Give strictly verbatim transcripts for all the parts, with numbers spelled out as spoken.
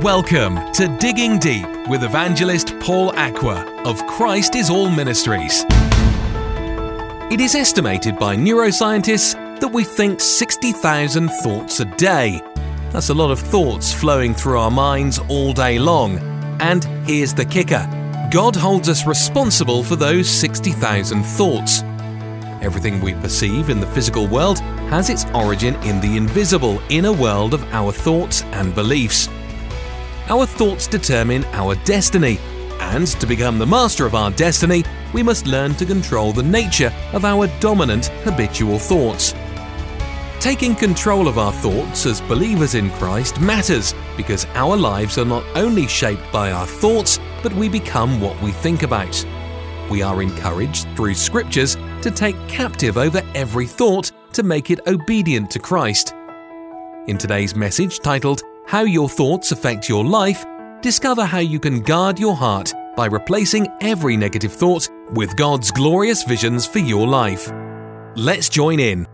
Welcome to Digging Deep with evangelist Paul Aqua of Christ is All Ministries. It is estimated by neuroscientists that we think sixty thousand thoughts a day. That's a lot of thoughts flowing through our minds all day long. And here's the kicker. God holds us responsible for those sixty thousand thoughts. Everything we perceive in the physical world has its origin in the invisible inner world of our thoughts and beliefs. Our thoughts determine our destiny, and to become the master of our destiny, we must learn to control the nature of our dominant habitual thoughts. Taking control of our thoughts as believers in Christ matters because our lives are not only shaped by our thoughts, but we become what we think about. We are encouraged through scriptures to take captive over every thought to make it obedient to Christ. In today's message titled, How Your Thoughts Affect Your Life, discover how you can guard your heart by replacing every negative thought with God's glorious visions for your life. Let's join in.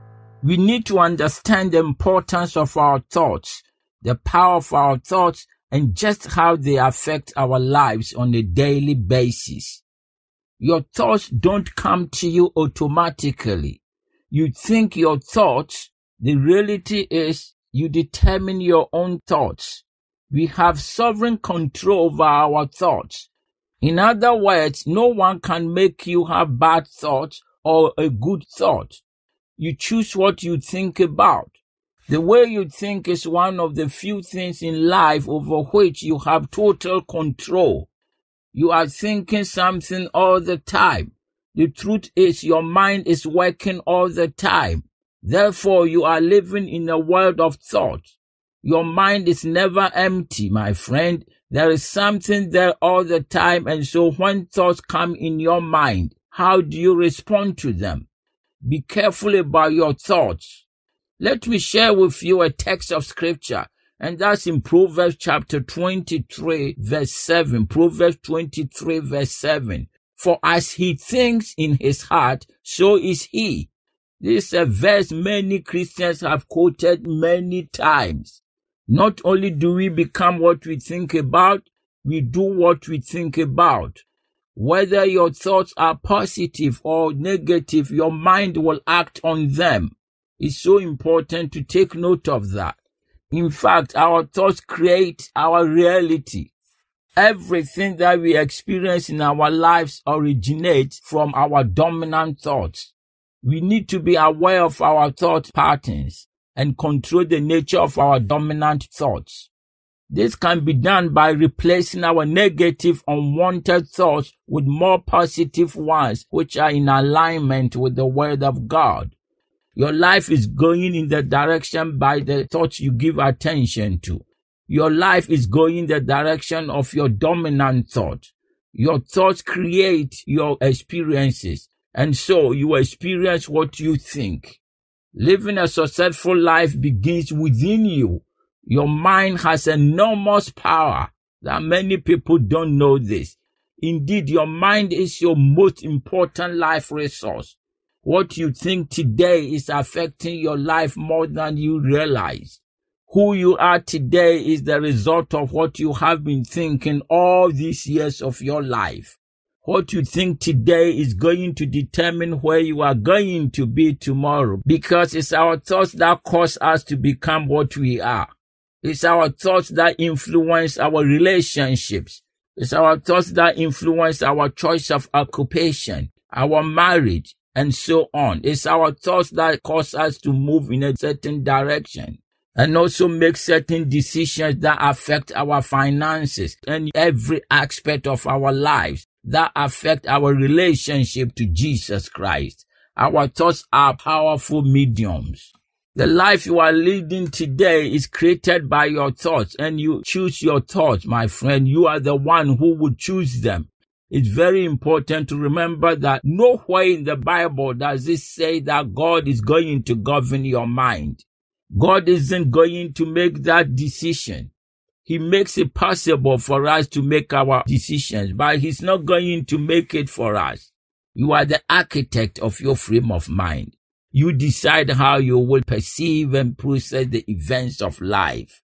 We need to understand the importance of our thoughts, the power of our thoughts, and just how they affect our lives on a daily basis. Your thoughts don't come to you automatically. You think your thoughts. The reality is you determine your own thoughts. We have sovereign control over our thoughts. In other words, no one can make you have bad thoughts or a good thought. You choose what you think about. The way you think is one of the few things in life over which you have total control. You are thinking something all the time. The truth is your mind is working all the time. Therefore, you are living in a world of thought. Your mind is never empty, my friend. There is something there all the time, and so when thoughts come in your mind, how do you respond to them? Be careful about your thoughts. Let me share with you a text of scripture, and that's in Proverbs chapter twenty-three, verse seven. Proverbs twenty-three, verse seven. For as he thinks in his heart, so is he. This is a verse many Christians have quoted many times. Not only do we become what we think about, we do what we think about. Whether your thoughts are positive or negative, your mind will act on them. It's so important to take note of that. In fact, our thoughts create our reality. Everything that we experience in our lives originates from our dominant thoughts. We need to be aware of our thought patterns and control the nature of our dominant thoughts. This can be done by replacing our negative, unwanted thoughts with more positive ones, which are in alignment with the Word of God. Your life is going in the direction by the thoughts you give attention to. Your life is going in the direction of your dominant thought. Your thoughts create your experiences, and so you experience what you think. Living a successful life begins within you. Your mind has enormous power that many people don't know this. Indeed, your mind is your most important life resource. What you think today is affecting your life more than you realize. Who you are today is the result of what you have been thinking all these years of your life. What you think today is going to determine where you are going to be tomorrow, because it's our thoughts that cause us to become what we are. It's our thoughts that influence our relationships. It's our thoughts that influence our choice of occupation, our marriage, and so on. It's our thoughts that cause us to move in a certain direction and also make certain decisions that affect our finances and every aspect of our lives that affect our relationship to Jesus Christ. Our thoughts are powerful mediums. The life you are leading today is created by your thoughts, and you choose your thoughts, my friend. You are the one who would choose them. It's very important to remember that nowhere in the Bible does it say that God is going to govern your mind. God isn't going to make that decision. He makes it possible for us to make our decisions, but he's not going to make it for us. You are the architect of your frame of mind. You decide how you will perceive and process the events of life.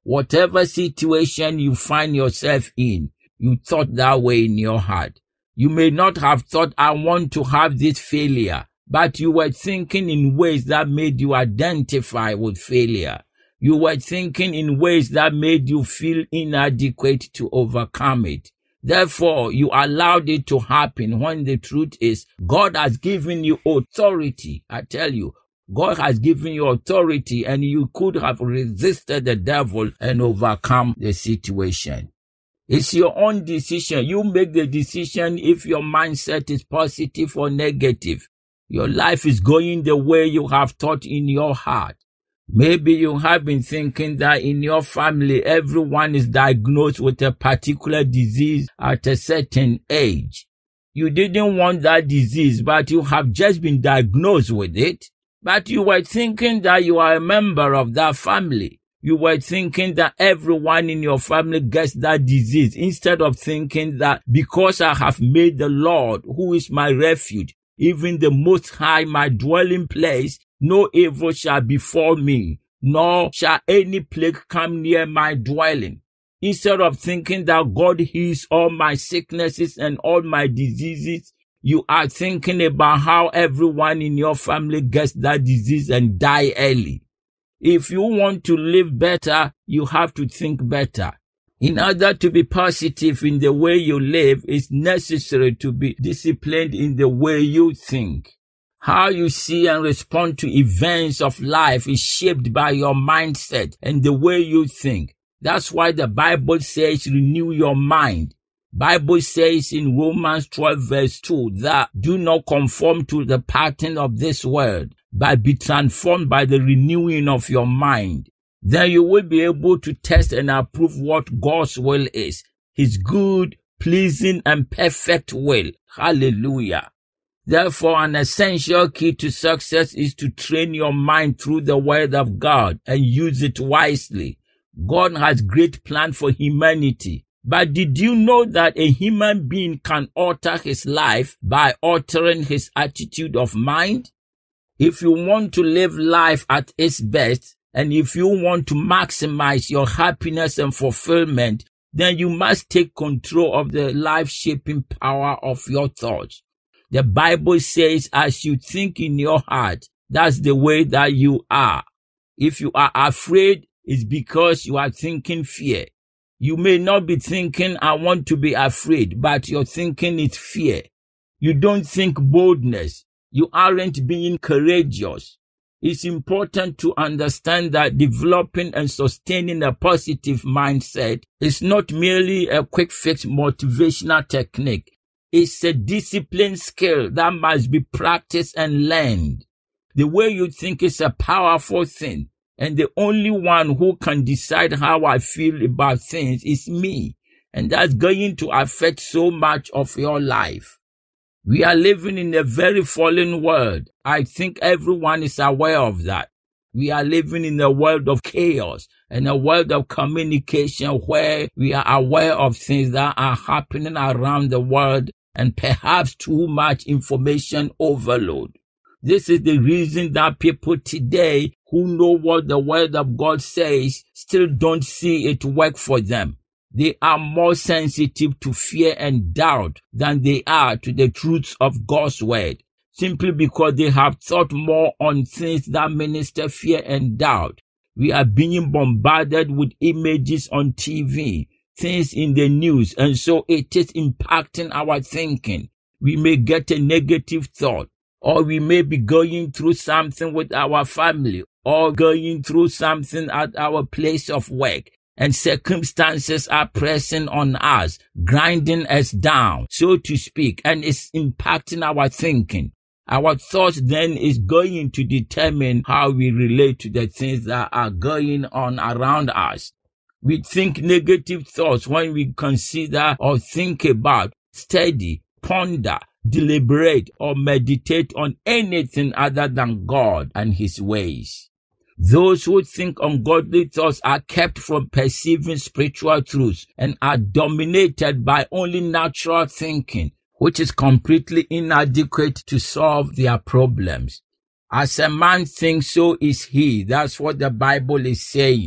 Whatever situation you find yourself in, you thought that way in your heart. You may not have thought, I want to have this failure, but you were thinking in ways that made you identify with failure. You were thinking in ways that made you feel inadequate to overcome it. Therefore, you allowed it to happen when the truth is God has given you authority. I tell you, God has given you authority, and you could have resisted the devil and overcome the situation. It's your own decision. You make the decision if your mindset is positive or negative. Your life is going the way you have thought in your heart. Maybe you have been thinking that in your family, everyone is diagnosed with a particular disease at a certain age. You didn't want that disease, but you have just been diagnosed with it. But you were thinking that you are a member of that family. You were thinking that everyone in your family gets that disease, instead of thinking that because I have made the Lord, who is my refuge, even the Most High, my dwelling place, no evil shall befall me, nor shall any plague come near my dwelling. Instead of thinking that God heals all my sicknesses and all my diseases, you are thinking about how everyone in your family gets that disease and die early. If you want to live better, you have to think better. In order to be positive in the way you live, it's necessary to be disciplined in the way you think. How you see and respond to events of life is shaped by your mindset and the way you think. That's why the Bible says renew your mind. Bible says in Romans twelve verse two that do not conform to the pattern of this world, but be transformed by the renewing of your mind. Then you will be able to test and approve what God's will is, His good, pleasing, and perfect will. Hallelujah. Therefore, an essential key to success is to train your mind through the Word of God and use it wisely. God has great plans for humanity. But did you know that a human being can alter his life by altering his attitude of mind? If you want to live life at its best, and if you want to maximize your happiness and fulfillment, then you must take control of the life-shaping power of your thoughts. The Bible says, as you think in your heart, that's the way that you are. If you are afraid, it's because you are thinking fear. You may not be thinking, I want to be afraid, but your thinking is fear. You don't think boldness. You aren't being courageous. It's important to understand that developing and sustaining a positive mindset is not merely a quick fix motivational technique. It's a disciplined skill that must be practiced and learned. The way you think is a powerful thing. And the only one who can decide how I feel about things is me. And that's going to affect so much of your life. We are living in a very fallen world. I think everyone is aware of that. We are living in a world of chaos and a world of communication where we are aware of things that are happening around the world and perhaps too much information overload. This is the reason that people today who know what the Word of God says still don't see it work for them. They are more sensitive to fear and doubt than they are to the truths of God's Word, simply because they have thought more on things that minister fear and doubt. We are being bombarded with images on T V, things in the news, and so it is impacting our thinking. We may get a negative thought, or we may be going through something with our family, or going through something at our place of work, and circumstances are pressing on us, grinding us down, so to speak, and it's impacting our thinking. Our thoughts then is going to determine how we relate to the things that are going on around us. We think negative thoughts when we consider or think about, study, ponder, deliberate, or meditate on anything other than God and His ways. Those who think ungodly thoughts are kept from perceiving spiritual truths and are dominated by only natural thinking, which is completely inadequate to solve their problems. As a man thinks, so is he. That's what the Bible is saying.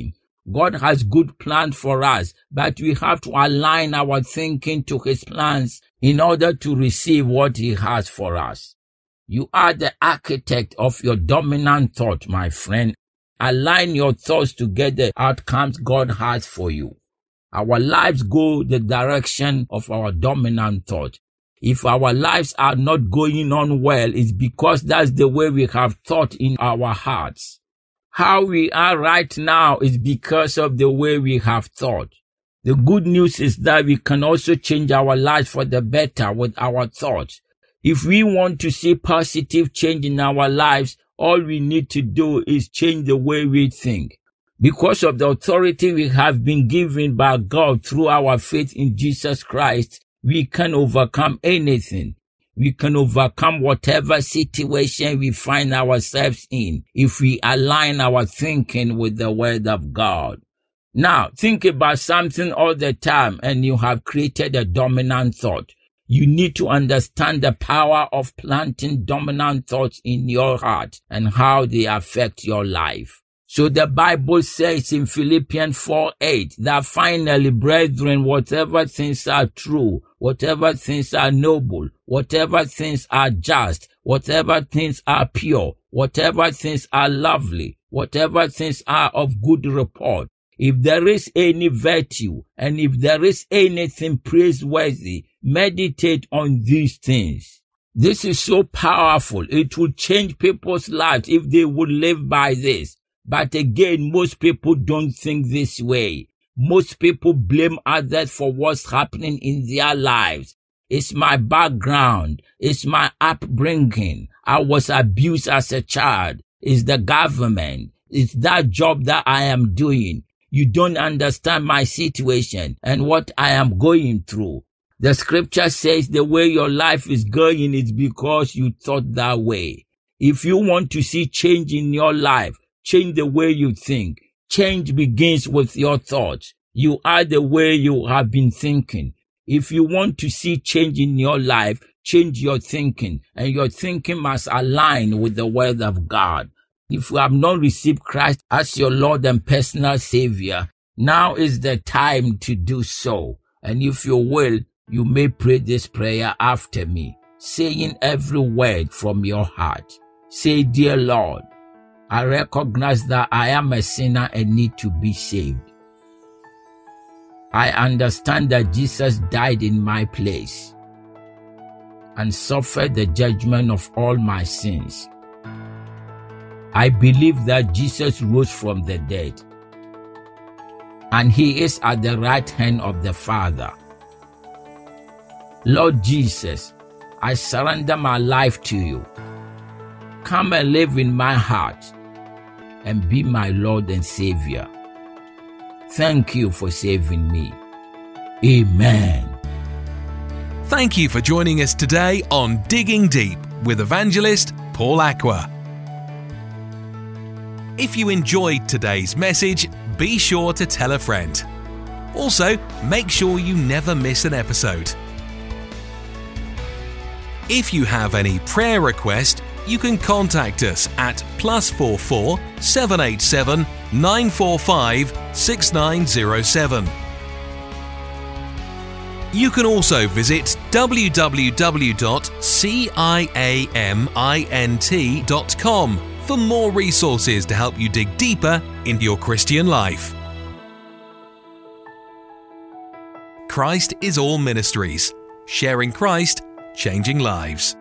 God has good plans for us, but we have to align our thinking to His plans in order to receive what He has for us. You are the architect of your dominant thought, my friend. Align your thoughts to get the outcomes God has for you. Our lives go the direction of our dominant thought. If our lives are not going on well, it's because that's the way we have thought in our hearts. How we are right now is because of the way we have thought. The good news is that we can also change our lives for the better with our thoughts. If we want to see positive change in our lives, all we need to do is change the way we think. Because of the authority we have been given by God through our faith in Jesus Christ, we can overcome anything. We can overcome whatever situation we find ourselves in if we align our thinking with the Word of God. Now, think about something all the time and you have created a dominant thought. You need to understand the power of planting dominant thoughts in your heart and how they affect your life. So the Bible says in Philippians four eight that finally, brethren, whatever things are true, whatever things are noble, whatever things are just, whatever things are pure, whatever things are lovely, whatever things are of good report, if there is any virtue and if there is anything praiseworthy, meditate on these things. This is so powerful. It will change people's lives if they would live by this. But again, most people don't think this way. Most people blame others for what's happening in their lives. It's my background. It's my upbringing. I was abused as a child. It's the government. It's that job that I am doing. You don't understand my situation and what I am going through. The scripture says the way your life is going is because you thought that way. If you want to see change in your life, change the way you think. Change begins with your thoughts. You are the way you have been thinking. If you want to see change in your life, change your thinking, and your thinking must align with the Word of God. If you have not received Christ as your Lord and personal Savior, now is the time to do so. And if you will, you may pray this prayer after me, saying every word from your heart. Say, Dear Lord, I recognize that I am a sinner and need to be saved. I understand that Jesus died in my place and suffered the judgment of all my sins. I believe that Jesus rose from the dead and He is at the right hand of the Father. Lord Jesus, I surrender my life to You. Come and live in my heart and be my Lord and Savior. Thank You for saving me. Amen. Thank you for joining us today on Digging Deep with evangelist Paul Aqua. If you enjoyed today's message, be sure to tell a friend. Also, make sure you never miss an episode. If you have any prayer request, you can contact us at plus four four seven eight seven nine four five six nine zero seven. You can also visit w w w dot ciamint dot com for more resources to help you dig deeper into your Christian life. Christ is All Ministries, sharing Christ, changing lives.